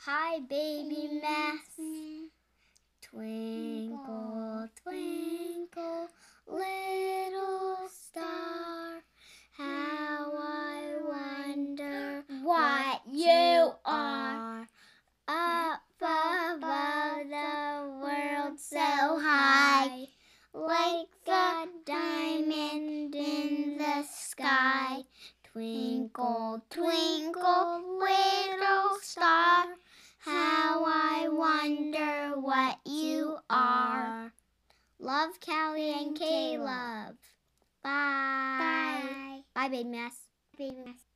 Hi, baby Mass. Twinkle, twinkle, little star, how I wonder what you are. Up above the world so high, like a diamond in the sky. Twinkle, twinkle, little star, how I wonder what you are. Love, Callie and Caleb. Bye. Bye. Bye, baby Mass. Baby Mass.